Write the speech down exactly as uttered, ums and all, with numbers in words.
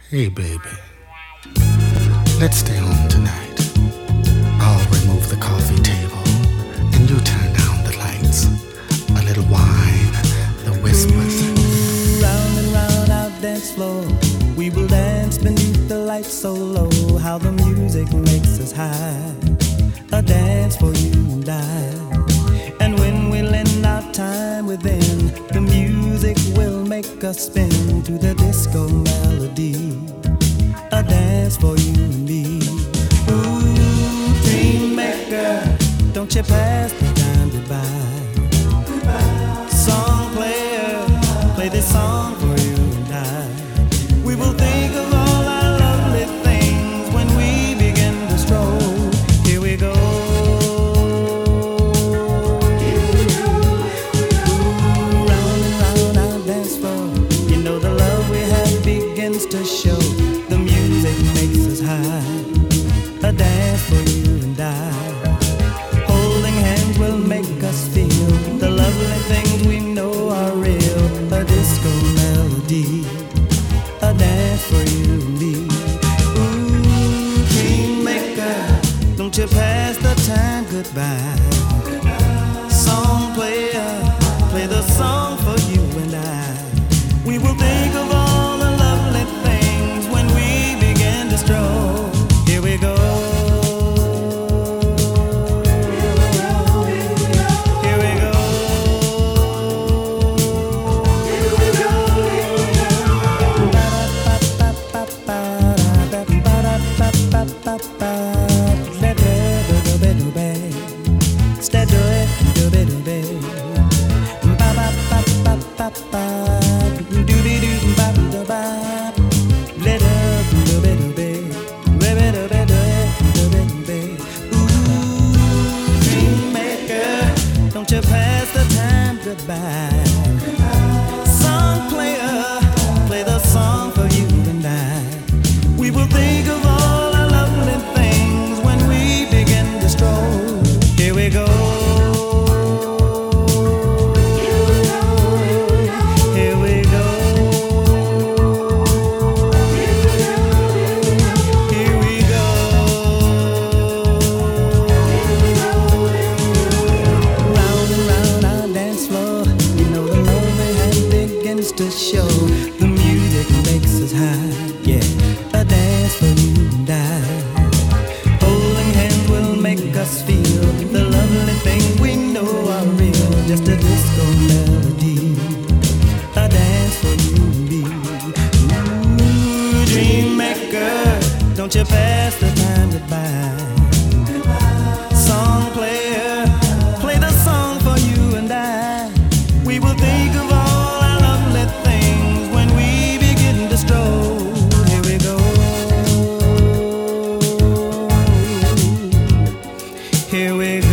Hey baby, let's stay home tonight. I'll remove the coffee table and you turn down the lights. A little wine, the whispers. Round and round our dance floor, we will dance beneath the lights so low. How the music makes us high. A dance for you and I. And when we lend our time within, the music will make us spin to the disco melody. A dance for you and me. Ooh, dream maker, don't you pass the time goodbye. Song player, play this song for you and I. We will think of all our lovely things when we begin to stroll. Here we go. Ooh, round and round our dance floor. You know the love we have begins to show. The music makes us high. A dance for you and I. Holding hands will make us feel the lovely things we know are real. A disco melody, a dance for you and me. Ooh, dream maker, don't you pass the time goodbye. Song player, play the song for you and I. We will think of all the lovely things when we begin to stroll. Here we go. Don't you pass the time goodbye. Song player, play the song for you and I. We will think of all our lovely things when we begin to stroll. Here we go. Here we go. Here we go. Round and round our dance floor, you know the love we have begins to show. The music makes us high, yeah. A dance for you and I. Holding hands will make us feel the lovely things we know are real. Just a disco melody, a dance for you and me. Ooh, dream maker, don't you pass the time goodbye. Song player, play the song for you and I. We will think of all our lovely things when we begin to stroll. Here we go. Here we go.